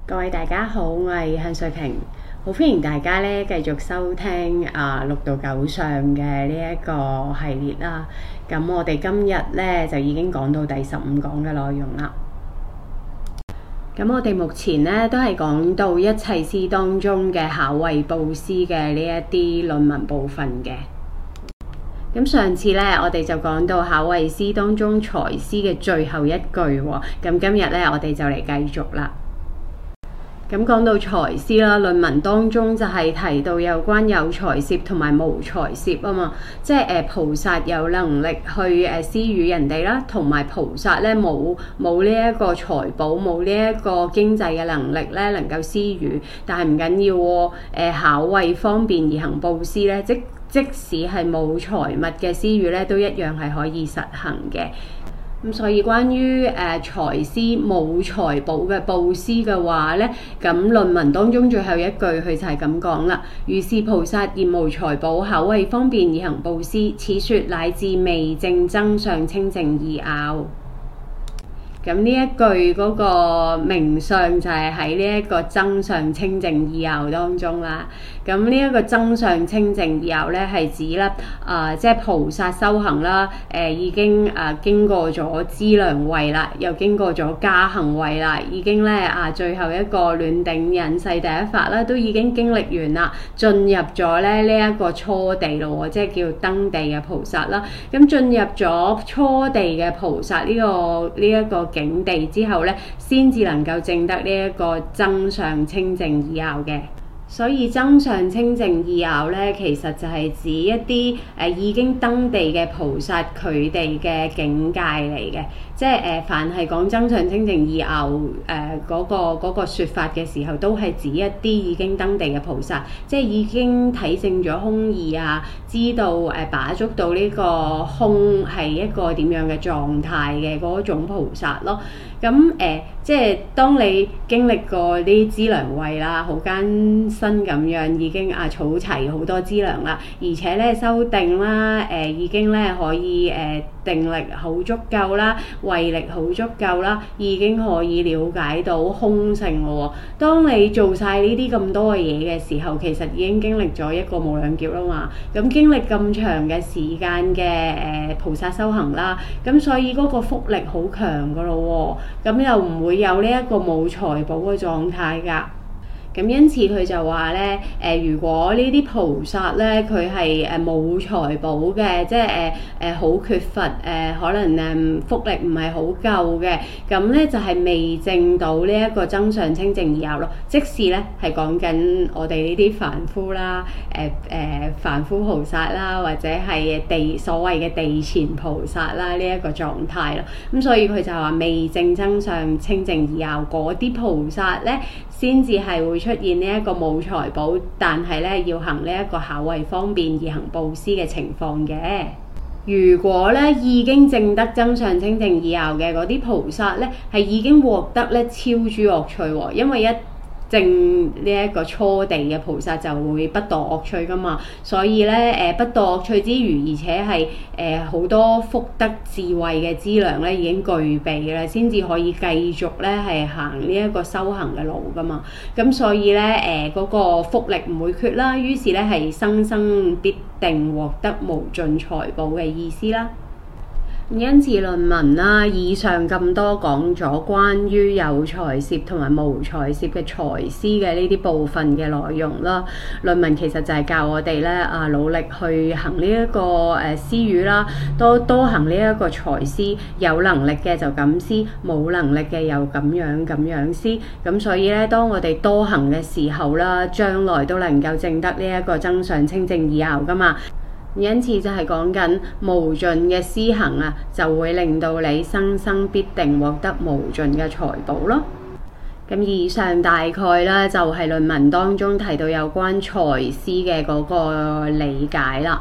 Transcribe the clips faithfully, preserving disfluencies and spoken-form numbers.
各位大家好，我係向瑞萍，好歡迎大家咧繼續收聽啊六到九上嘅呢一個系列啦。咁我哋今日咧就已經講到第十五講嘅內容啦。咁我哋目前咧都係講到一切師當中嘅巧慧布施嘅呢一啲論文部分嘅。咁上次咧，我哋就講到巧慧師當中財施嘅最後一句喎。咁今日咧，我哋就嚟繼續啦。咁講到財施啦，論文當中就係提到有關有財施同埋無財施啊嘛，即係誒、呃、菩薩有能力去誒施予人哋啦，同埋菩薩咧冇冇呢一個財寶，冇呢一個經濟嘅能力咧，能夠施予，但係唔緊要喎。誒巧慧方便而行布施咧，即即使係冇財物嘅施予咧，都一樣係可以實行嘅。咁所以關於誒財施冇財寶嘅布施嘅話咧，咁論文當中最後一句佢就係咁講啦。如是菩薩現無財寶，巧慧方便而行布施，此說乃至未證增上清淨二拗。咁呢一句嗰個名相就係喺呢一個增上清淨二拗當中啦。咁呢一個增上清淨二拗咧係指咧啊，即係菩薩修行啦，誒、呃、已經啊經過咗資糧位啦，又經過咗加行位啦，已經咧啊最後一個暖頂忍世第一法啦，都已經經歷完啦，進入咗咧呢一、這個初地咯，即係叫登地嘅菩薩啦。咁進入咗初地嘅菩薩呢、這個呢一、這個境地之後咧，先至能夠證得呢一個增上清淨二拗嘅。所以增上清淨二拗咧，其實就係指一啲誒、呃、已經登地嘅菩薩佢哋嘅境界嚟嘅，即係誒、呃、凡係講增上清淨二拗誒嗰個嗰、那個説法嘅時候，都係指一啲已經登地嘅菩薩，即係已經體證咗空義啊，知道誒、呃、把捉到呢個空係一個點樣嘅狀態嘅嗰種菩薩咯。咁誒、呃，即係當你經歷過啲資糧位啦，好艱辛咁樣，已經啊儲齊好多資糧啦，而且咧修定啦，誒、呃、已經咧可以誒、呃、定力好足夠啦，慧力好足夠啦，已經可以了解到空性咯。當你做晒呢啲咁多嘅嘢嘅時候，其實已經經歷咗一個無量劫啦嘛。咁經歷咁長嘅時間嘅誒、呃、菩薩修行啦，咁所以嗰個福力好強噶咯喎。咁又唔會有呢一個冇財寶嘅狀態㗎。咁因此佢就話咧，誒、呃、如果呢啲菩薩咧，佢係誒冇財寶嘅，即係誒誒好缺乏誒、呃，可能誒、呃、福力唔係好夠嘅，咁咧就係、是、未證到呢一個增上清淨二拗咯。即使咧係講緊我哋呢啲凡夫啦，誒、呃、誒、呃、凡夫菩薩啦，或者係地所謂嘅地前菩薩啦呢一、這個狀態咯。咁所以佢就話未證增上清淨二拗嗰啲菩薩咧，先至係會出現呢一個冇財寶，但係咧要行呢一個巧慧方便而行布施嘅情況嘅。如果咧已經證得增上清淨二拗嘅嗰啲菩薩咧，係已經獲得咧超諸惡趣喎，因為一證呢一個初地嘅菩薩就會不墮惡趣噶嘛，所以咧誒不墮惡趣之餘，而且係誒好多福德智慧嘅資糧咧已經具備啦，先至可以繼續咧係行呢一個修行嘅路噶嘛。咁所以咧誒嗰個福力唔會缺啦，於是咧係生生必定獲得無盡財寶嘅意思啦。因此論文啦，以上咁多講咗關於有財施同埋無財施嘅財施嘅呢啲部分嘅內容啦。論文其實就係教我哋咧啊，努力去行呢、這、一個誒施予啦，多多行呢一個財施，有能力嘅就咁施，冇能力嘅又咁樣咁樣施。咁所以咧，當我哋多行嘅時候啦，將來都能夠證得呢一個增上清淨二拗噶嘛。因此就係講緊無盡嘅施行啊，就會令到你生生必定獲得無盡嘅財寶咯。咁以上大概啦，就係論文當中提到有關財施嘅嗰個理解啦。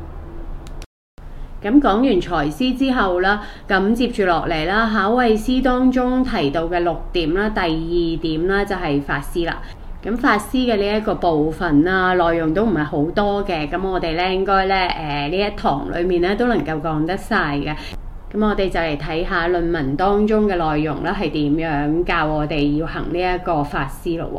咁講完財施之後啦，咁接住落嚟啦，巧慧師當中提到嘅六點啦，第二點啦就係法施啦。咁法施嘅呢一個部分啦，內容都唔係好多嘅，咁我哋咧應該咧誒呢一堂裡面咧都能夠講得晒嘅。 咁我哋就嚟睇下論文當中嘅內容啦，係點樣教我哋要行呢一個法施咯。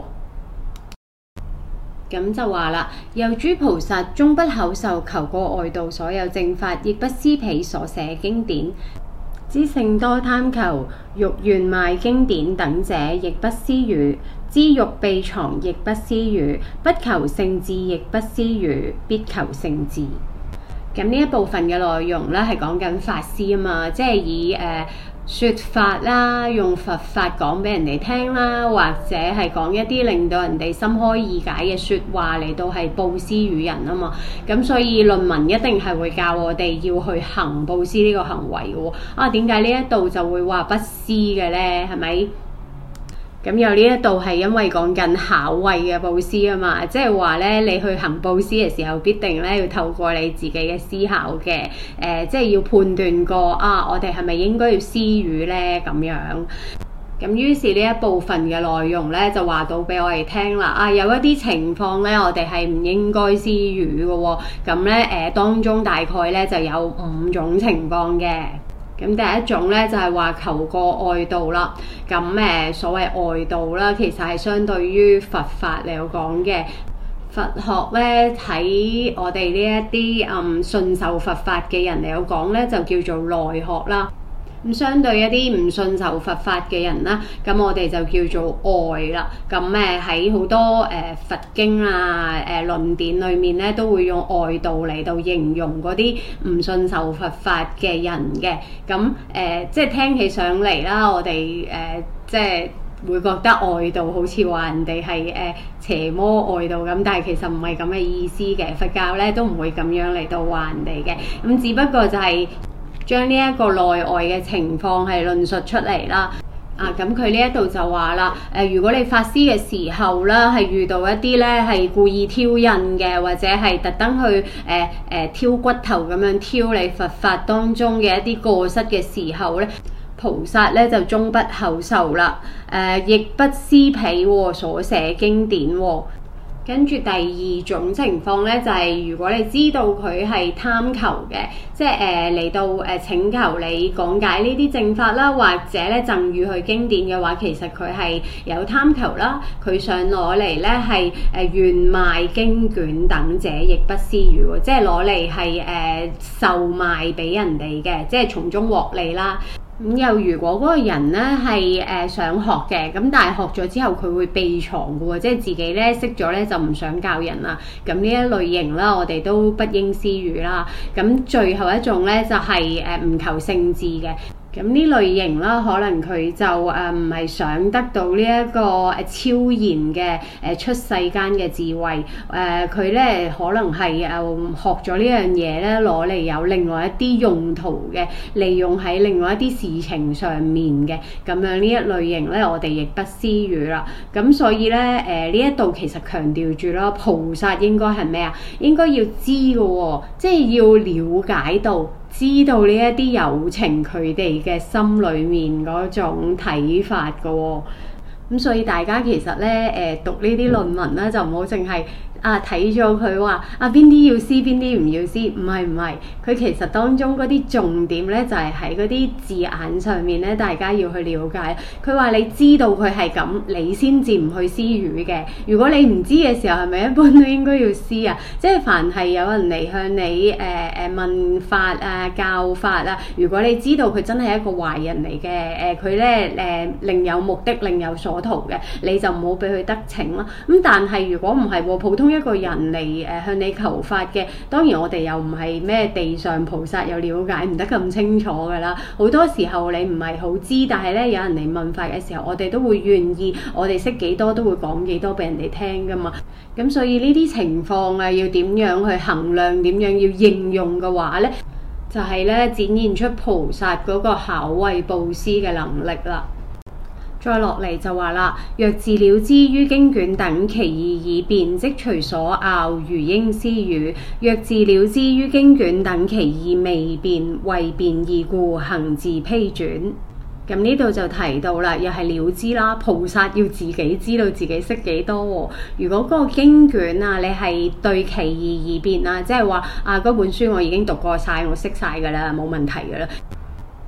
咁就話啦，又諸菩薩終不口授求過外道所有正法，亦不施彼所寫經典。知性多貪求，欲願賣經典等者，亦不施予；知欲秘藏，亦不施予；不求聖智，亦不施予，必求聖智。咁呢一部分嘅內容咧，係講緊法施啊嘛，即係以誒、呃、説法啦，用佛法講俾人哋聽啦，或者係講一啲令到人哋心開意解嘅説話嚟到係佈施予人啊嘛。咁所以論文一定係會教我哋要去行佈施呢個行為嘅喎。啊，點解呢一度就會話不施嘅咧？係咪？咁有呢一度係因為講緊巧慧嘅佈施啊嘛，即係話咧，你去行佈施嘅時候，必定咧要透過你自己嘅思考嘅，誒、呃，即係要判斷過啊，我哋係咪應該要施予咧咁樣。咁於是呢一部分嘅內容咧，就話到俾我哋聽啦。啊，有一啲情況咧，我哋係唔應該施予嘅喎。咁咧，誒，當中大概咧就有五種情況嘅。咁第一種咧就係話求過外道啦，咁誒所謂外道啦，其實係相對於佛法嚟講嘅。佛學咧喺我哋呢一啲嗯信受佛法嘅人嚟講咧，就叫做內學啦。咁相對一啲唔信受佛法嘅人啦，咁我哋就叫做外啦。咁誒喺好多誒、呃、佛經啊、誒、呃、論典裏面咧，都會用外道嚟到形容嗰啲唔信受佛法嘅人嘅。咁誒、呃、即係聽起上嚟啦，我哋誒、呃、即係會覺得外道好似話人哋係誒邪魔外道咁，但係其實唔係咁嘅意思嘅。佛教咧都唔會咁樣嚟到話人哋嘅。咁只不過就係、是將呢一個內外嘅情況係論述出嚟啦。啊，咁佢呢一度就話啦，誒、呃，如果你法施嘅時候啦，係遇到一啲咧係故意挑釁嘅，或者係特登去誒誒、呃呃、挑骨頭咁樣挑你佛法當中嘅一啲過失嘅時候咧，菩薩咧就終不口授啦，誒、呃，亦不施彼所寫經典喎。跟住第二種情況咧，就係、是、如果你知道佢係貪求嘅，即係誒嚟到誒、呃、請求你講解呢啲正法啦，或者咧贈予佢經典嘅話，其實佢係有貪求啦，佢想攞嚟咧係誒願賣經卷等者，亦不施予喎，即係攞嚟係誒售賣俾人哋嘅，即係從中獲利啦。咁又如果嗰個人咧係誒想學嘅，咁但係學咗之後佢會秘藏嘅喎，即係自己咧識咗咧就唔想教人啦。咁呢一類型啦，我哋都不應施予啦。咁最後一種咧就係誒唔求聖智嘅。咁呢類型啦，可能佢就誒唔係想得到呢一個誒超然嘅誒出世間嘅智慧，誒佢咧可能係誒學咗呢樣嘢咧攞嚟有另外一啲用途嘅，利用喺另外一啲事情上面嘅，咁樣呢一類型咧，我哋亦不施予啦。咁所以咧誒呢一度其實強調住啦，菩薩應該係咩啊？應該要知嘅喎，即係要了解到。知道呢一啲有情佢哋嘅心裏面嗰種睇法嘅喎，咁所以大家其實咧誒讀呢啲論文咧就唔好淨係啊睇咗佢話啊邊啲要施邊啲唔要施，唔係唔係，佢其實當中嗰啲重點咧就係喺嗰啲字眼上面咧，大家要去了解。佢話你知道佢係咁，你先至唔去施予嘅。如果你唔知嘅時候，係咪一般都應該要施啊？即係凡係有人嚟向你誒誒、呃、問法啊教法啊，如果你知道佢真係一個壞人嚟嘅，誒佢咧誒另有目的另有所圖嘅，你就唔好俾佢得逞啦。咁但係如果唔係喎，普通一個人嚟誒、呃、向你求法嘅，當然我哋又唔係咩地上菩薩，又了解唔得咁清楚㗎啦。好多時候你唔係好知，但係咧有人嚟問法嘅時候，我哋都會願意，我哋識幾多都會講幾多俾人哋聽㗎嘛。咁所以呢啲情況啊，要點樣去衡量，點樣要應用嘅話咧，就係、是、咧展現出菩薩嗰個巧慧布施嘅能力啦。再落嚟就話啦，若自了知於經卷等其義已辨，即隨所拗，如應施予；若自了知於經卷等其義未辨，為辨義故，行自披轉。咁呢度就提到啦，又係了知啦，菩薩要自己知道自己識幾多喎。如果嗰個經卷啊，你係對其義已辨啊，即係話啊嗰本書我已經讀過晒，我識晒㗎啦，冇問題㗎啦。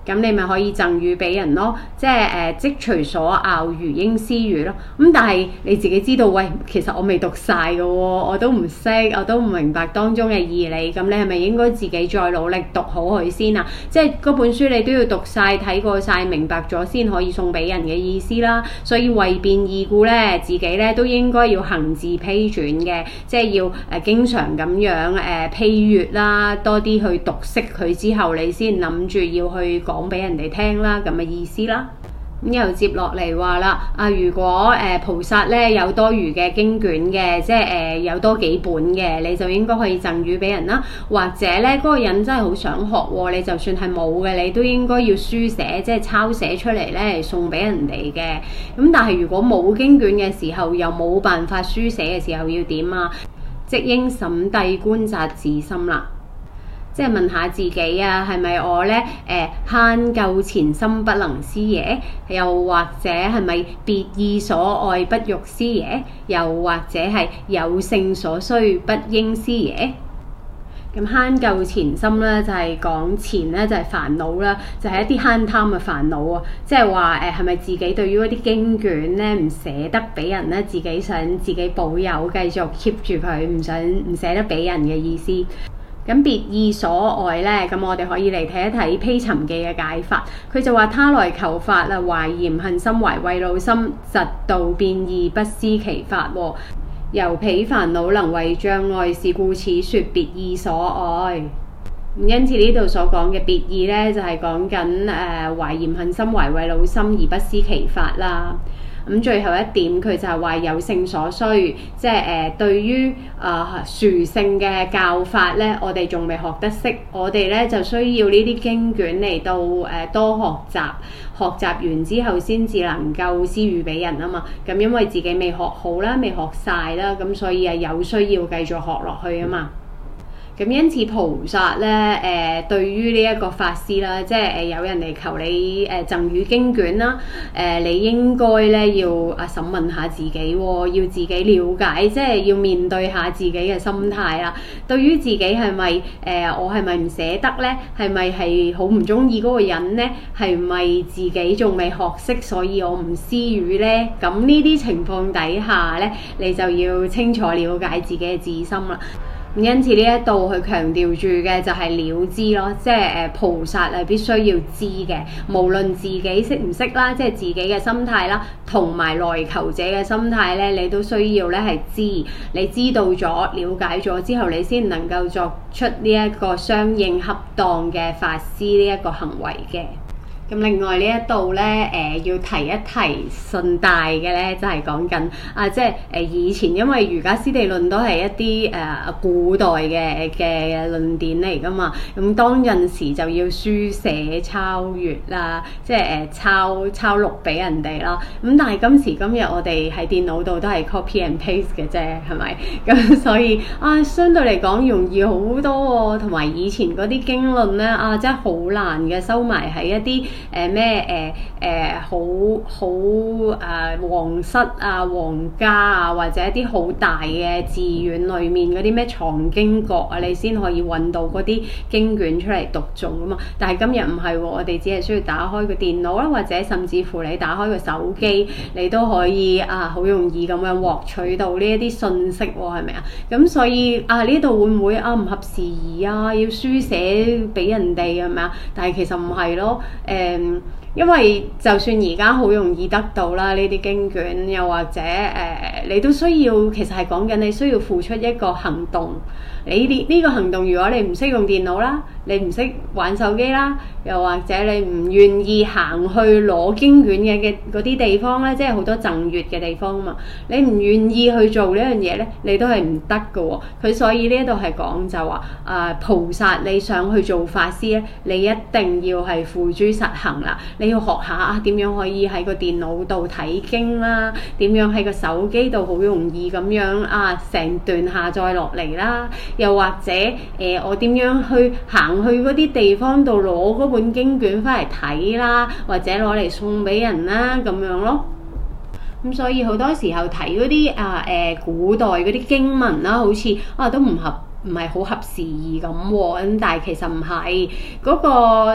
咁你咪可以贈與俾人咯，即係誒即隨所拗，如應施予咯。咁但係你自己知道，喂，其實我未讀晒嘅喎，我都唔識，我都唔明白當中嘅義理。咁你係咪應該自己再努力讀好佢先啊？即係嗰本書你都要讀晒、睇過晒、明白咗先可以送俾人嘅意思啦。所以為變異故咧，自己咧都應該要行自批轉嘅，即係要誒、呃、經常咁樣誒批閱啦，多啲去讀識佢之後，你先諗住要去講。講俾人哋聽啦，咁嘅意思啦。咁又接落嚟話啦，啊如果誒、呃、菩薩咧有多餘嘅經卷嘅，即係誒、呃、有多幾本嘅，你就應該可以贈與俾人啦。或者咧嗰、那個人真係好想學喎，你就算係冇嘅，你都應該要書寫，即係抄寫出嚟咧送俾人哋嘅。咁但係如果冇經卷嘅時候，又冇辦法書寫嘅時候，要點啊？即應審諦觀察自心啦。即係問下自己啊，係咪我咧誒慳垢前心不能思耶？又或者係咪別意所愛不欲思耶？又或者係有性所需不應思耶？咁慳垢前心咧就係、是、講前咧就係、是、煩惱啦，就係、是、一啲慳貪嘅煩惱啊，即係話誒係咪自己對於嗰啲經卷咧唔捨得俾人咧，自己想自己保有，繼續 keep 住佢，唔想唔捨得俾人嘅意思。咁別意所愛咧，咁我哋可以嚟睇一睇披尋記嘅解法。佢就話他來求法啦，懷嫌恨心，懷慰惱心，嫉妒變異，不思其法。由彼煩惱能為障礙，是故此說別意所愛。因此呢度所講嘅別意咧，就係講緊誒懷嫌恨心，懷慰惱心而不思其法啦。咁最後一點，佢就係話有性所需，即係誒、呃、對於啊殊勝嘅教法咧，我哋仲未學得識，我哋咧就需要呢啲經卷嚟到誒、呃、多學習，學習完之後先至能夠施予俾人啊嘛。咁因為自己未學好啦，未學晒啦，咁所以係有需要繼續學落去啊嘛。咁因此菩薩咧，誒、呃、對於呢一個法師啦，即係誒、呃、有人嚟求你誒贈與經卷啦，誒、呃、你應該咧要啊審問下自己、哦，要自己了解，即係要面對下自己嘅心態啦。對於自己係咪誒我係咪唔捨得咧？係咪係好唔中意嗰個人咧？係咪自己仲未學識，所以我唔施予咧？咁呢啲情況底下咧，你就要清楚了解自己嘅自心啦。因此呢一度佢強調住嘅就係了知咯，即係誒菩薩係必須要知嘅，無論自己識唔識啦，即係自己嘅心態啦，同埋來求者嘅心態咧，你都需要咧係知，你知道咗、了解咗之後，你先能夠作出呢一個相應恰當嘅法施呢一個行為嘅。咁另外呢一度咧，誒、呃、要提一提順帶嘅咧，就係講緊啊，即係誒、呃、以前因為瑜伽師地論都係一啲誒、呃、古代嘅嘅論點嚟噶嘛，咁當陣時就要書寫抄閱啦，即係誒、呃、抄抄錄俾人哋啦。咁但係今時今日我哋喺電腦度都係 copy and paste 嘅啫，係咪？咁所以啊，相對嚟講容易好多喎、哦，同埋以前嗰啲經論咧啊，真係好難嘅，收埋喺一啲。誒咩誒誒好好誒皇室啊、皇家啊，或者一啲好大嘅寺院裏面嗰啲咩藏經閣啊，你先可以揾到嗰啲經卷出嚟讀誦啊嘛。但係今日唔係喎，我哋只係需要打開個電腦啦，或者甚至乎你打開個手機，你都可以啊好容易咁樣獲取到呢一啲信息喎，係咪啊？咁所以啊呢度會唔會啊唔合時宜啊？要書寫俾人哋係咪啊？但係其實唔係咯，誒、嗯。因為就算而家好容易得到啦，呢啲經卷，又或者誒、呃，你都需要，其實係講緊你需要付出一個行動。你呢呢個行動，如果你唔識用電腦啦，你唔識玩手機啦，又或者你唔願意行去攞經卷嘅嘅嗰啲地方咧，即係好多贈閱嘅地方啊嘛，你唔願意去做呢樣嘢咧，你都係唔得㗎喎。佢所以呢度係講就話啊、呃，菩薩你想去做法師咧，你一定要係付諸實行啦。你要學下啊點樣可以喺個電腦度睇經啦，點樣喺個手機度好容易咁樣啊成段下載落嚟啦。又或者誒、呃，我點樣去行去嗰啲地方度攞嗰本經卷翻嚟睇啦，或者攞嚟送俾人啦咁樣咯。咁所以好多時候睇嗰啲啊誒、呃、古代嗰啲經文啦，好似啊都唔合唔係好合時宜咁喎。咁但係其實唔係嗰個。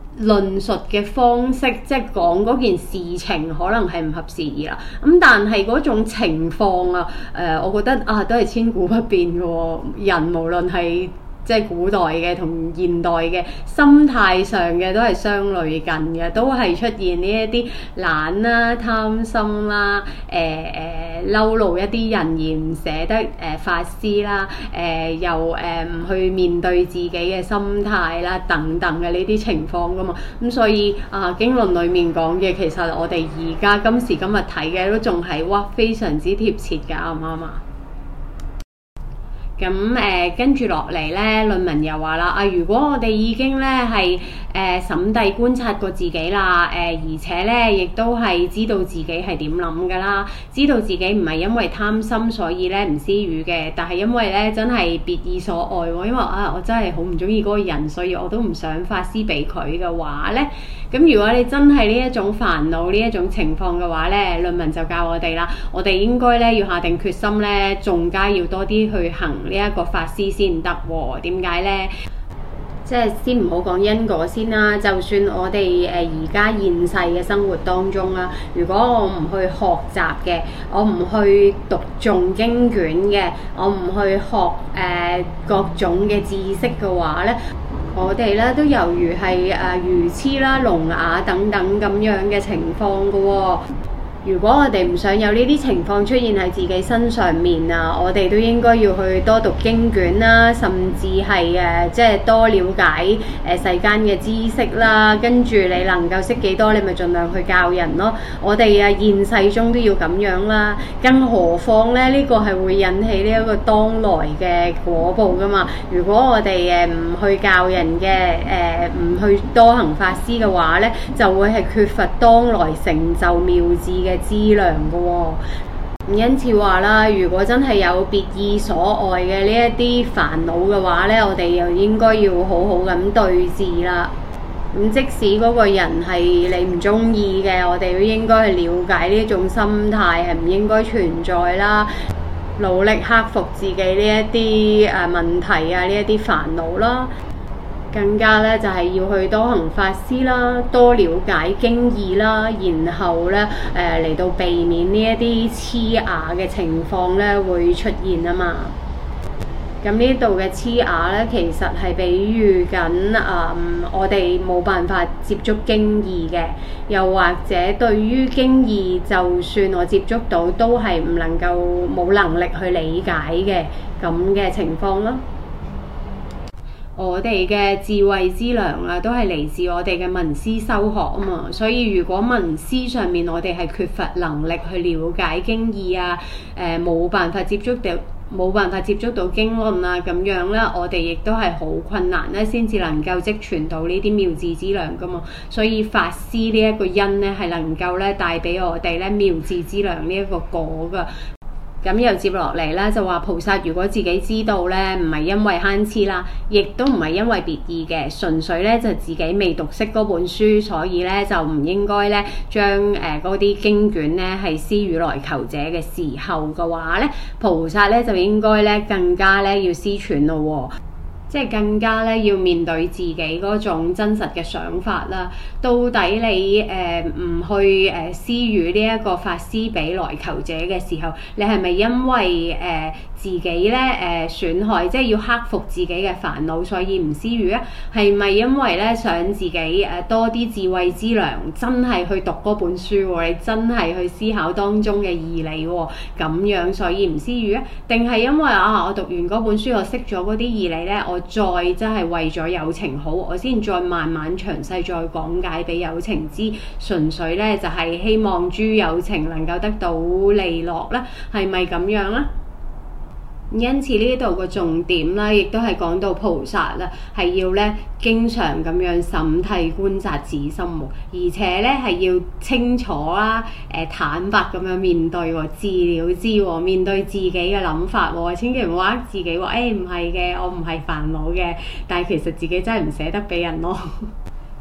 論述嘅方式，即係講嗰件事情可能係唔合時宜啦。咁但係嗰種情況啊，誒、呃，我覺得啊，都係千古不變嘅喎、哦。人無論係即係古代嘅同現代嘅心態上嘅都係相類近嘅，都係出現呢一啲懶啦、貪心啦、誒誒嬲怒一啲人而唔捨得誒、呃、發施啦、誒、呃、又誒唔、呃、去面對自己嘅心態啦等等嘅呢啲情況噶嘛。咁所以啊，經論裡面講嘅其實我哋而家今時今日睇嘅都仲係哇非常之貼切㗎，啱唔啱啊？咁誒、呃、跟住落嚟咧，論文又話啦，啊如果我哋已經咧係誒審諦觀察過自己啦，誒、呃、而且咧亦都係知道自己係點諗㗎啦，知道自己唔係因為貪心所以咧唔施予嘅，但係因為咧真係別意所愛喎，因為啊我真係好唔中意嗰個人，所以我都唔想發施俾佢嘅話咧，咁如果你真係呢一種煩惱呢一種情況嘅話咧，論文就教我哋啦，我哋應該咧要下定決心咧，仲加要多啲去行呢一個法施先得喎。點解呢？即係先唔好講因果先啦。就算我哋誒而家現世嘅生活當中啦，如果我唔去學習嘅，我唔去讀誦經卷嘅，我唔去學誒、呃、各種嘅知識嘅話呢，我哋咧都猶如係誒愚痴啦、聾啞等等咁樣嘅情況㗎喎。如果我哋唔想有呢啲情況出現喺自己身上面啊，我哋都應該要去多讀經卷啦，甚至係誒即係多了解誒、呃、世間嘅知識啦。跟住你能夠識幾多，你咪盡量去教人咯。我哋啊現世中都要咁樣啦，更何況咧呢、這個係會引起呢一個當來嘅果報噶嘛。如果我哋誒唔去教人嘅誒唔去多行法施嘅話咧，就會係缺乏當來成就妙智嘅嘅資糧嘅喎。因此話啦，如果真係有別意所愛嘅呢一啲煩惱嘅話咧，我哋又應該要好好咁對治啦。咁即使嗰個人係你唔中意嘅，我哋都應該去了解呢種心態係唔應該存在啦，努力克服自己呢一啲誒問題啊，呢一啲煩惱啦。更加咧就係、是、要去多行法施啦，多了解經義啦，然後咧誒嚟到避免呢一啲痴啞嘅情況咧會出現啊嘛。咁呢度嘅痴啞咧，其實係比喻緊啊、嗯，我哋冇辦法接觸經義嘅，又或者對於經義，就算我接觸到，都係唔能夠冇能力去理解嘅咁嘅情況咯。我哋嘅智慧資糧啊，都係嚟自我哋嘅聞思修學啊嘛，所以如果聞思上面我哋係缺乏能力去了解經義啊，誒、呃、冇辦法接觸到冇辦法接觸到經論啊咁樣咧，我哋亦都係好困難咧，先至能夠積存到呢啲妙智資糧噶嘛。所以法施呢一個因咧，係能夠咧帶俾我哋咧妙智資糧呢一個果噶。咁又接落嚟咧，就話菩薩如果自己知道咧，唔係因為慳痴啦，亦都唔係因為別意嘅，純粹咧就自己未讀識嗰本書，所以咧就唔應該咧將誒嗰啲經卷咧係施予來求者嘅時候嘅話咧，菩薩咧就應該咧更加咧要施傳咯喎。即係更加咧要面對自己嗰種真實嘅想法啦。到底你誒唔、呃、去誒施予呢一個法施俾來求者嘅時候，你係咪因為誒、呃、自己咧誒、呃、損害，即係要克服自己嘅煩惱，所以唔施予啊？係咪因為咧想自己誒、呃、多啲智慧資糧，真係去讀嗰本書喎？你真係去思考當中嘅義理喎？咁樣所以唔施予啊？定係因為啊我讀完嗰本書，我識咗嗰啲義理咧，我再真係為咗有情好，我先再慢慢詳細再講解俾有情知，純粹咧就係、是、希望諸有情能夠得到利樂啦，係咪咁樣咧？因此呢度個重點啦，亦都係講到菩薩啦，係要咧經常咁樣審諦觀察自心喎，而且咧係要清楚啦、誒、呃、坦白咁樣面對喎，自了知喎，面對自己嘅諗法喎，千祈唔好呃自己喎，誒唔係嘅，我唔係煩惱嘅，但係其實自己真係唔捨得俾人咯。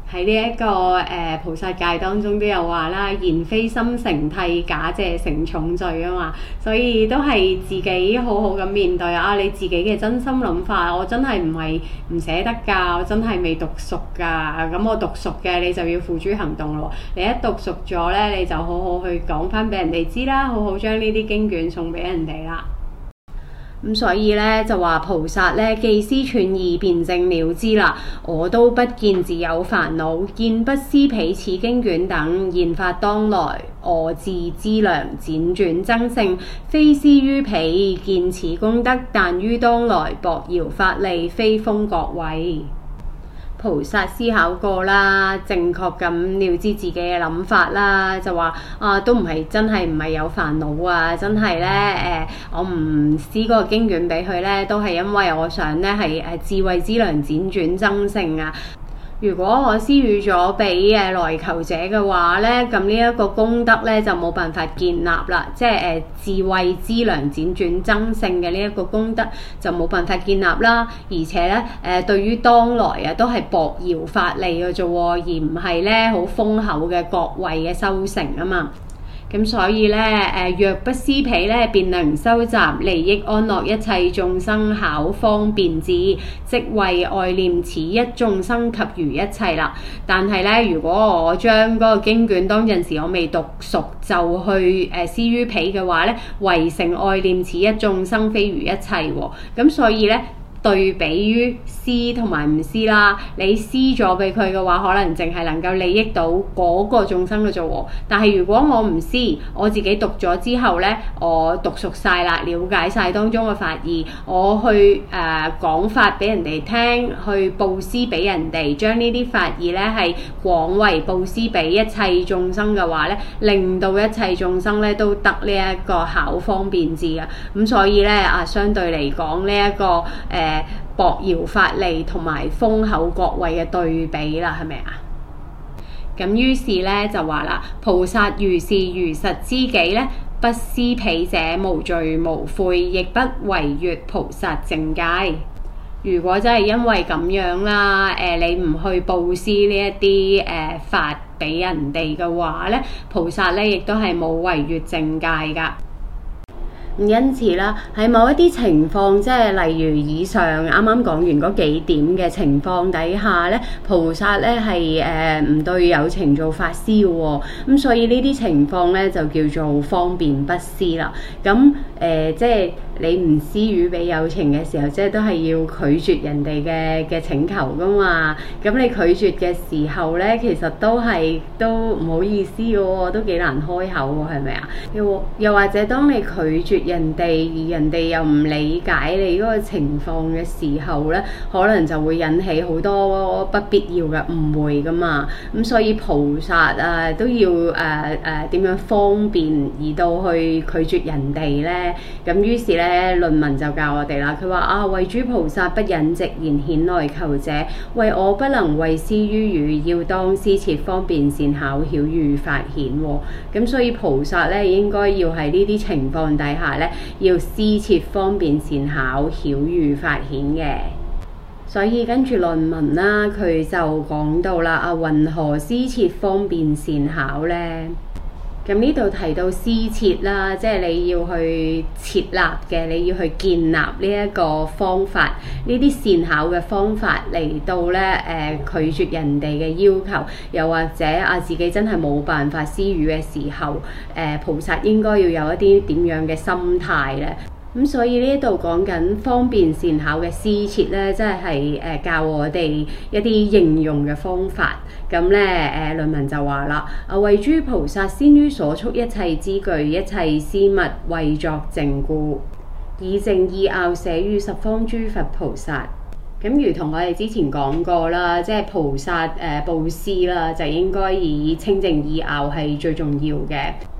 喺呢一個誒、呃、菩薩戒當中都有話啦，言非心誠替，假借成重罪啊嘛，所以都係自己好好咁面對啊，你自己嘅真心諗法，我真係唔係唔捨得㗎，我真係未讀熟㗎，咁我讀熟嘅你就要付諸行動咯，你一讀熟咗咧，你就好好去講翻俾人哋知啦，好好將呢啲經卷送俾人哋啦。咁所以咧就話菩薩咧既思串義，辯證了知啦。我都不見自有煩惱，見不思彼此經卷等現法當來，我自資糧輾轉增勝，非思於彼見此功德，但於當來薄遙法利，非封各位。菩薩思考過啦，正確咁了知自己嘅諗法啦，就話啊都唔係真係唔係有煩惱啊，真係咧誒，我唔施嗰個經卷俾佢咧，都係因為我想咧係誒智慧資糧輾轉增勝啊。如果我施予咗俾誒來求者嘅話咧，咁呢一個功德咧就冇辦法建立啦，即係誒、呃、智慧資糧輾轉增勝嘅呢一個功德就冇辦法建立啦，而且咧誒、呃、對於當來啊都係薄遙法利嘅啫喎，而唔係咧好豐厚嘅國位嘅修成啊嘛。咁所以咧，誒若不思彼咧，便能收集利益安樂一切眾生巧方便智，即為愛念此一眾生及餘一切啦。但係咧，如果我將嗰個經卷當陣時我未讀熟就去誒施於彼嘅話咧，唯成愛念此一眾生非餘一切喎。咁所以咧，對比於施同埋唔施啦，你施咗俾佢嘅話，可能淨係能夠利益到嗰個眾生嘅啫喎。但係如果我唔施，我自己讀咗之後呢，我讀熟晒啦，了解晒當中嘅法義，我去誒、呃、講法俾人哋聽，去佈施俾人哋，將呢啲法義呢係廣為佈施俾一切眾生嘅話呢，令到一切眾生呢都得呢一個巧方便智啊。咁所以呢，啊，相對嚟講呢一個誒。呃薄遙法利同埋豐厚國位嘅對比啦，係咪啊？咁於是咧就話啦，菩薩如是如實知己咧，不思彼者無罪無悔，亦不違越菩薩正戒。如果真係因為咁樣啦，誒、呃、你唔去佈施呢一啲誒法俾人哋嘅話咧，菩薩咧亦都係冇違越正戒㗎。因此啦，喺某一啲情況，即係例如以上啱啱講完嗰幾點嘅情況底下咧，菩薩咧係誒唔對有情做法施嘅喎，咁所以呢啲情況咧就叫做方便不施啦。咁誒、呃、即係你唔施予俾有情嘅時候，即係都係要拒絕人哋嘅嘅請求噶嘛。咁你拒絕嘅時候咧，其實都係都唔好意思嘅喎，都幾難開口喎，係咪啊？又又或者當你拒絕人哋而人哋又唔理解你嗰個情況嘅時候咧，可能就會引起好多不必要嘅誤會噶嘛。咁所以菩薩啊都要誒誒點樣方便而到去拒絕人哋咧。咁於是咧論文就教我哋啦，佢話啊，為諸菩薩不引直言顯來求者，為我不能為施於汝，要當施設方便善巧曉喻法顯喎。咁所以菩薩咧應該要喺呢啲情況底下咧，要施設方便善巧曉喻法顯嘅。所以跟住論文啦，佢就講到啦，啊，云何施設方便善巧咧？咁呢度提到施設啦，即係你要去設立嘅，你要去建立呢一個方法，呢啲善巧嘅方法嚟到咧誒、呃、拒絕人哋嘅要求，又或者啊自己真係冇辦法施予嘅時候，誒、呃、菩薩應該要有一啲點樣嘅心態咧？咁所以呢度講緊方便善巧嘅施設咧，即係係誒教我哋一啲應用嘅方法。咁咧誒論文就話啦，啊為諸菩薩先於所束一切資具、一切施物，為作淨故，以淨意樂捨予十方諸佛菩薩。咁如同我哋之前講過啦，即係菩薩誒布施啦，就應該以清淨意樂係最重要嘅。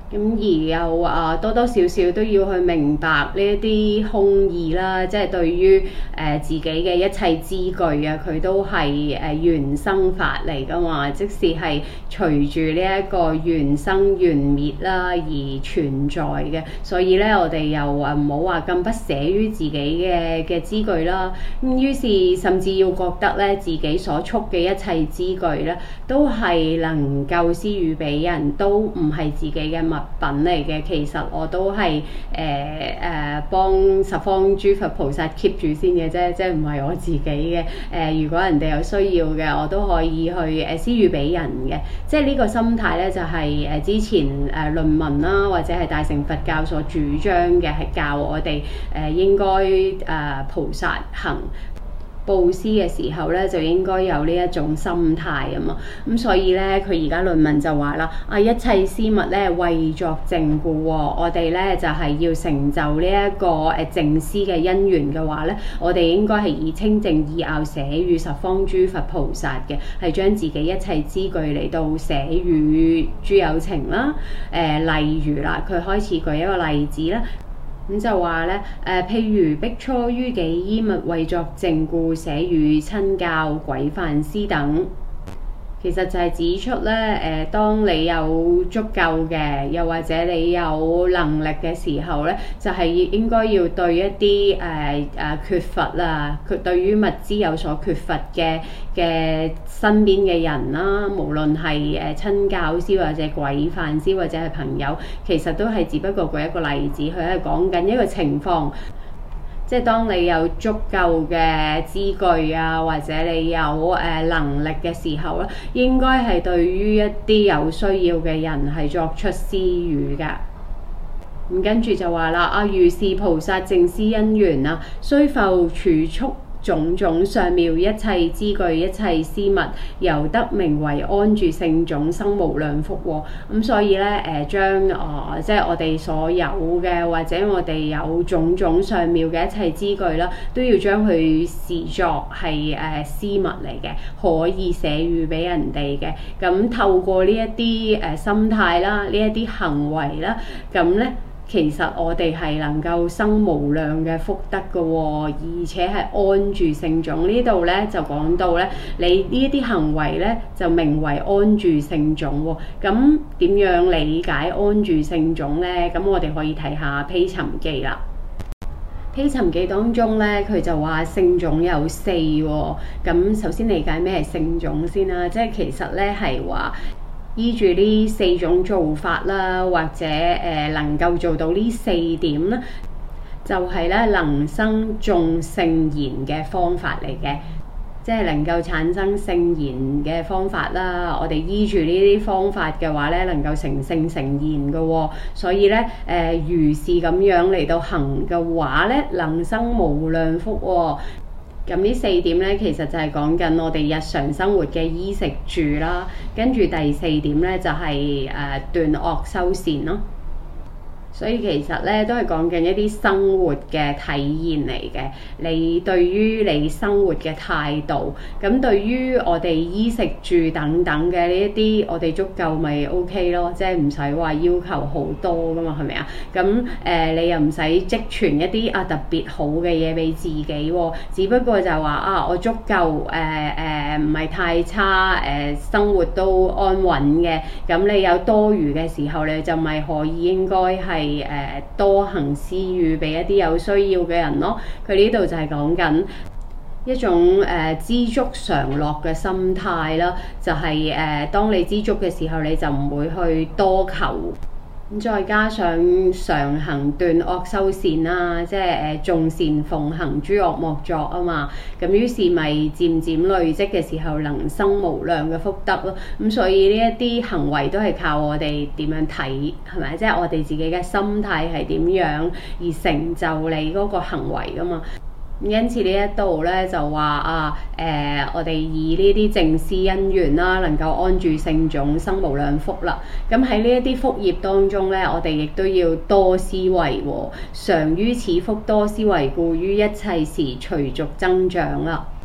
咁而又啊多多少少都要去明白呢一啲空義啦，即係對於誒、呃、自己嘅一切資具啊，佢都係誒、呃、原生法嚟㗎嘛，即使係隨住呢一個緣生緣滅啦而存在嘅，所以咧我哋又誒唔好話咁不捨於自己嘅嘅資具啦。咁於是甚至要覺得咧自己所束嘅一切資具咧，都係能夠施予俾人，都唔係自己嘅物品嚟嘅。其實我都係誒誒幫十方諸佛菩薩 keep 住先嘅啫，即係唔係我自己嘅。誒、呃、如果人哋有需要嘅，我都可以去誒施予俾人嘅。即係呢個心態咧，就係、是、誒之前誒論文啦，或者係大乘佛教所主張嘅，係教我哋誒、呃、應該誒、呃、菩薩行布施嘅時候咧，就應該有呢一種心態啊嘛。咁所以咧，佢而家論文就話啦，啊一切施物咧為作淨故，我哋咧就係、是、要成就呢一個誒淨施嘅因緣嘅話咧，我哋應該係以清淨意樂捨予十方諸佛菩薩嘅，係將自己一切資具嚟到捨予諸有情啦。誒、呃、例如啦，佢開始舉一個例子啦。咁就話咧，誒、呃、譬如苾芻於己衣物為作淨故，捨予親教、軌範師等。其實就係指出咧，誒、呃，當你有足夠嘅，又或者你有能力嘅時候咧，就係、是、應該要對一啲誒誒缺乏啊，佢對於物資有所缺乏嘅嘅身邊嘅人啦，無論係誒親教師或者軌範師或者係朋友，其實都係只不過舉一個例子，佢係講緊一個情況。即係當你有足夠嘅資具啊，或者你有誒、呃、能力嘅時候咧，應該係對於一啲有需要嘅人係作出施予㗎。咁跟住就話啦，啊如是菩薩淨施因緣啊，雖復儲蓄種種上妙一切資具一切施物，由得名為安住聖種生無量福喎、哦。咁、嗯、所以咧誒、呃、將啊、呃、即係我哋所有嘅或者我哋有種種上妙嘅一切資具啦，都要將佢視作係誒施物嚟嘅，可以捨予俾人哋嘅。咁、嗯、透過呢一啲誒心態啦，呢一啲行為啦，咁、嗯、咧。其實我哋係能夠生無量嘅福德嘅喎、哦，而且係安住聖種。呢度咧就講到咧，你呢一啲行為咧就名為安住聖種喎、哦。咁點樣理解安住聖種咧？咁我哋可以睇下《披尋記》啦。《披尋記》當中咧，佢就話聖種有四喎、哦。咁首先理解咩係聖種先啦，即係其實咧係話。依住呢四種做法啦，或者誒、呃、能夠做到呢四點啦，就係、是、咧能生眾聖言嘅方法嚟嘅，即係能夠產生聖言嘅方法啦。我哋依住呢啲方法嘅話咧，能夠成聖成言嘅喎、哦。所以咧誒、呃，如是咁樣嚟到行嘅話咧，能生無量福喎、哦。咁呢四點咧，其實就係講緊我哋日常生活嘅衣食住啦。跟住第四點咧，就係、是、誒、呃、斷惡修善咯。所以其實咧都係講緊一啲生活嘅體驗嚟嘅，你對於你生活嘅態度，咁對於我哋衣食住等等嘅呢一啲，我哋足夠咪 OK 咯，即係唔使話要求好多噶嘛，係咪啊？咁誒、呃、你又唔使積存一啲啊特別好嘅嘢俾自己喎、哦，只不過就話啊我足夠誒誒唔係太差誒、呃，生活都安穩嘅，咁你有多餘嘅時候你就咪可以應該係。係誒多行施予俾一啲有需要嘅人咯。佢呢度就係講緊一種誒、呃、知足常樂嘅心態啦。就係、是、誒、呃、當你知足嘅時候，你就唔會去多求。咁再加上常行斷惡修善啦，即係誒眾善奉行，諸惡莫作啊嘛。咁於是咪漸漸累積嘅時候，能生無量嘅福德咯。咁所以呢一啲行為都係靠我哋點樣睇，係咪？即係我哋自己嘅心態係點樣而成就你嗰個行為噶嘛。因此呢一度咧就話啊，誒、呃，我哋以呢啲淨施因緣啦，能夠安住聖種，生無量福啦。咁喺呢一啲福業當中咧，我哋亦都要多思維喎，常於此福多思維故，於一切時隨續增長啦。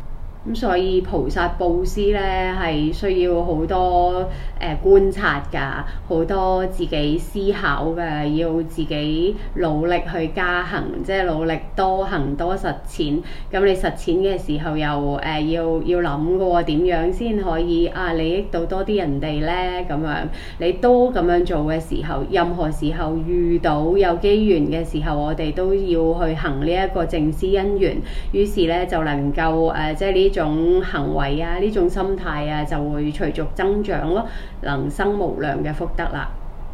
咁所以菩薩布施咧係需要好多誒、呃、觀察㗎，好多自己思考嘅，要自己努力去加行，即係努力多行多實踐。咁你實踐嘅時候又誒、呃、要要諗嘅喎，點樣先可以啊利益到多啲人哋咧？咁樣你都咁樣做嘅時候，任何時候遇到有機緣嘅時候，我哋都要去行呢一個淨施因緣，於是咧就能夠誒、呃、即係呢種行為啊，呢種心態啊，就會隨續增長咯，能生無量嘅福德啦。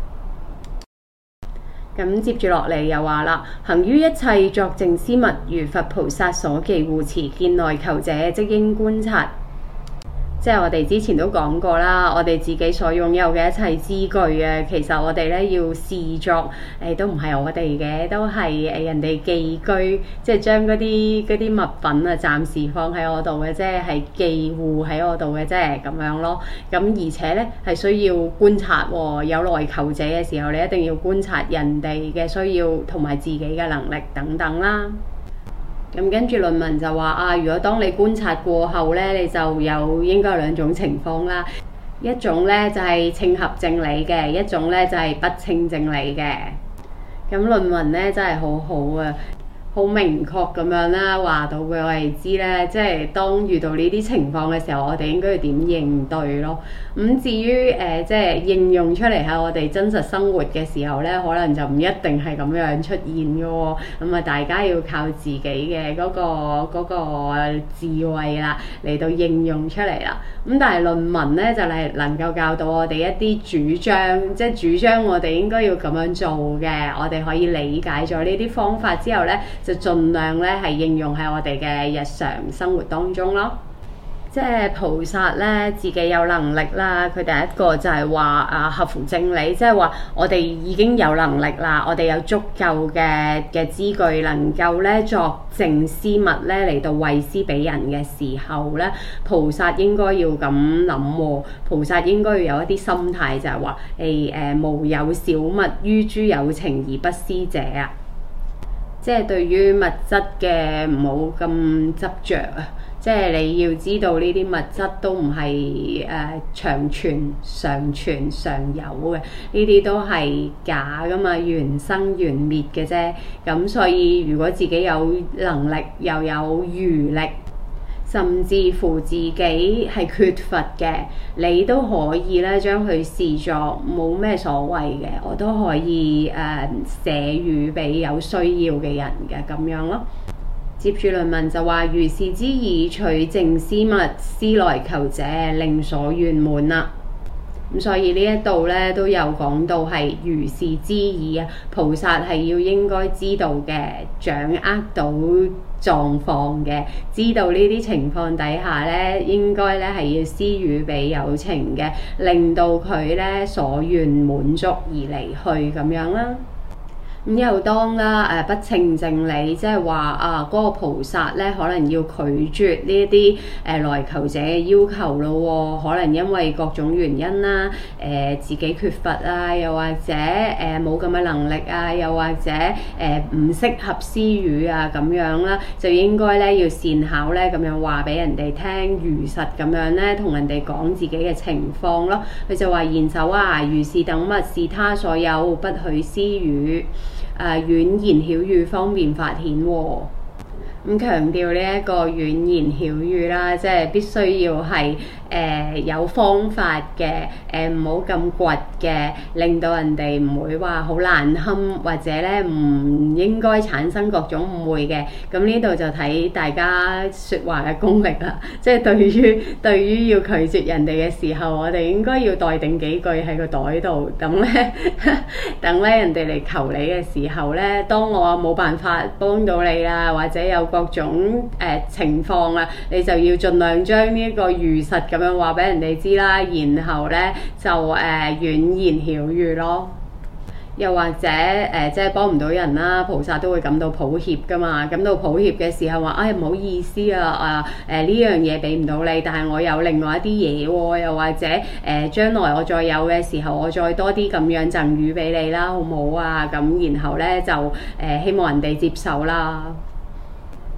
咁接住落嚟又話啦，行於一切作淨施物，如佛菩薩所記護持，見內求者即應觀察。即係我哋之前都講過啦，我哋自己所擁有嘅一切資具啊，其實我哋咧要視作誒、欸、都唔係我哋嘅，都係誒人哋寄居，即係將嗰啲嗰啲物品啊暫時放喺我度嘅啫，係寄護喺我度嘅啫咁樣咯。咁而且咧係需要觀察喎、哦，有內求者嘅時候，你一定要觀察人哋嘅需要同埋自己嘅能力等等啦。咁跟住論文就話啊，如果當你觀察過後咧，你就有應該有兩種情況啦。一種咧就係稱合正理嘅，一種咧就係不稱正理嘅。咁論文咧真係好好啊，好明確咁樣啦，話到俾我哋知咧，即係當遇到呢啲情況嘅時候，我哋應該要點應對咯。咁至於誒、呃，即係應用出嚟喺我哋真實生活嘅時候咧，可能就唔一定係咁樣出現嘅喎、哦。咁啊，大家要靠自己嘅嗰、嗰個嗰個智慧啦，嚟到應用出嚟啦。咁但係論文咧就係能夠教到我哋一啲主張，即係主張我哋應該要咁樣做嘅。我哋可以理解咗呢啲方法之後咧，就盡量咧係應用喺我哋嘅日常生活當中咯。即係菩薩咧自己有能力啦，佢第一個就係話啊合乎正理，即係話我哋已經有能力啦，我哋有足夠嘅嘅資具，能夠咧作淨施物咧嚟到惠施俾人嘅時候咧，菩薩應該要咁諗喎，菩薩應該要有一啲心態，就係話誒誒無有小物於諸有情而不施者啊，即係對於物質嘅唔好咁執着啊。即係你要知道呢啲物質都唔係誒長存、常存、常有嘅，呢啲都係假噶嘛，緣生緣滅嘅啫。咁所以如果自己有能力又有餘力，甚至乎自己係缺乏嘅，你都可以咧將佢視作冇咩所謂嘅，我都可以誒捨予俾有需要嘅人嘅咁樣咯。接住論文就話如是之意，取淨施物，施內求者，令所願滿啦。咁所以呢一度咧都有講到係如是之意啊，菩薩係要應該知道嘅，掌握到狀況嘅，知道呢啲情況底下咧，應該咧係要施予俾有情嘅，令到佢咧所願滿足而離去咁樣啦。咁又當啦誒不稱正理，即係話啊嗰、那個菩薩咧可能要拒絕呢一啲誒內求者嘅要求咯喎，可能因為各種原因啦，誒、呃、自己缺乏啊，又或者誒冇咁嘅能力啊，又或者誒唔適合施予啊咁樣啦，就應該咧要善巧咧咁樣話俾人哋聽，如實咁樣咧同人哋講自己嘅情況咯。佢就話言首啊，如是等物是他所有，不許施予。誒、呃、婉言曉語方便發顯喎。咁強調呢一個婉言曉語啦，即係必須要係誒、呃、有方法嘅，誒唔好咁倔嘅，令到人哋唔會話好難堪，或者咧唔應該產生各種誤會嘅。咁呢度就睇大家説話嘅功力啦。即係對於對於要拒絕人哋嘅時候，我哋應該要袋定幾句喺個袋度，等咧等咧人哋嚟求你嘅時候咧，當我冇辦法幫到你啦，或者有各種誒、呃、情況啊，你就要盡量將呢一個如實咁樣話俾人哋知啦，然後咧就誒婉、呃、言曉語咯。又或者誒、呃，即係幫唔到人啦，菩薩都會感到抱歉噶嘛。感到抱歉嘅時候話，唉唔好意思啊，啊誒呢樣嘢俾唔到你，但係我有另外一啲嘢喎。又或者誒、呃，將來我再有嘅時候，我再多啲咁樣贈予俾你啦，好唔好啊？咁然後咧就誒、呃、希望人哋接受啦。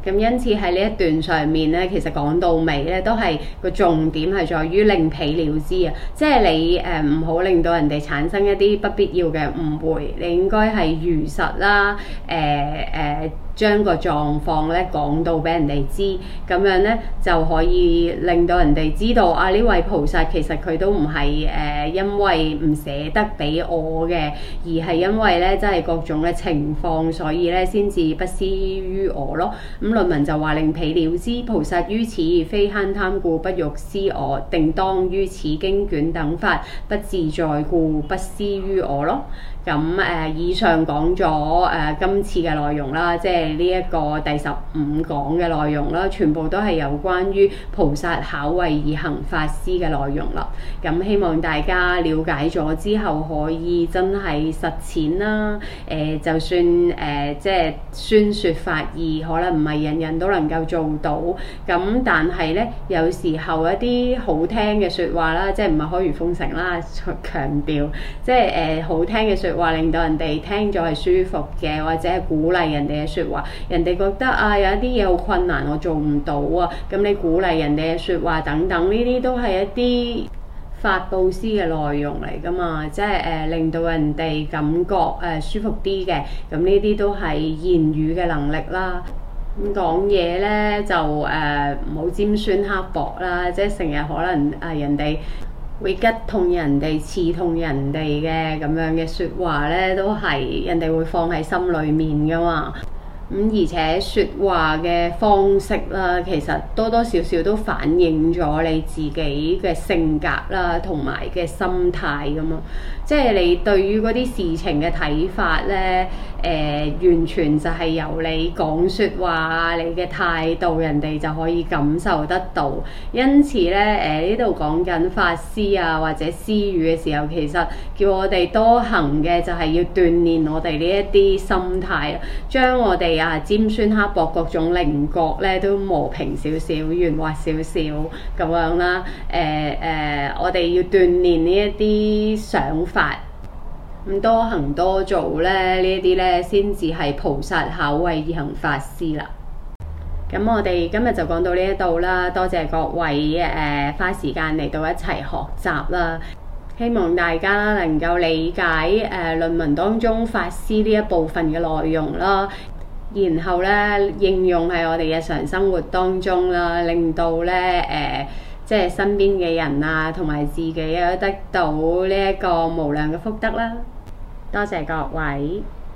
咁因此喺呢一段上面咧，其實講到尾咧，都係個重點係在於另闢了之啊！即係你誒唔好令到人哋產生一啲不必要嘅誤會，你應該係如實啦，誒、呃、誒。呃將個狀況咧講到俾人哋知，咁樣咧就可以令到人哋知道啊，呢位菩薩其實佢都唔係誒因為唔捨得俾我嘅，而係因為咧真係各種嘅情況，所以咧先至不施於我咯。咁論文就話另闢了之，菩薩於此非慳貪故不欲施我，定當於此經卷等法不自在故不施於我咯。咁誒、呃，以上講咗誒今次嘅內容啦，即係呢一個第十五講嘅內容啦，全部都係有關於菩薩巧慧而行法施嘅內容啦。咁希望大家了解咗之後，可以真係實踐啦。誒、呃，就算誒、呃、即係宣説法義，可能唔係人人都能夠做到。咁但係咧，有時候一啲好聽嘅説話啦，即係唔係阿諛奉承啦，強調即係誒、呃、好聽嘅説話令到人哋聽咗係舒服嘅，或者係鼓勵人哋嘅説話，人哋覺得啊有一啲嘢好困難，我做唔到啊，咁你鼓勵人哋嘅説話等等，呢啲都係一啲法布施嘅內容嚟噶嘛，即係誒、呃、令到人哋感覺誒、呃、舒服啲嘅，咁呢啲都係言語嘅能力啦。咁講嘢咧就誒唔好尖酸刻薄啦，即係成日可能啊人哋會吉痛人哋、刺痛人哋嘅咁樣嘅説話咧，都係人哋會放喺心裏面噶嘛。咁、嗯、而且説話嘅方式啦，其實多多少少都反映咗你自己嘅性格啦，同埋嘅心態咁咯。即係你對於嗰啲事情嘅睇法咧，誒、呃、完全就係由你講説話，你嘅態度，人哋就可以感受得到。因此咧，誒呢度講緊法施啊，或者施語嘅時候，其實叫我哋多行嘅就係要鍛鍊我哋呢一啲心態，將我哋啊尖酸刻薄各種稜角咧都磨平少少、圓滑少少咁樣啦。誒、呃、誒、呃，我哋要鍛鍊呢一啲想法。法咁多行多做咧，呢一啲咧先至係菩薩巧慧而行法施啦。咁我哋今日就講到呢一度啦，多謝各位誒、呃、花時間嚟到一齊學習啦。希望大家能夠理解誒、呃、論文當中法施呢一部分嘅內容啦，然後咧應用喺我哋日常生活當中啦，令到咧誒。呃即係身邊嘅人啊，同埋自己啊，得到呢一個無量嘅福德啦。多謝各位。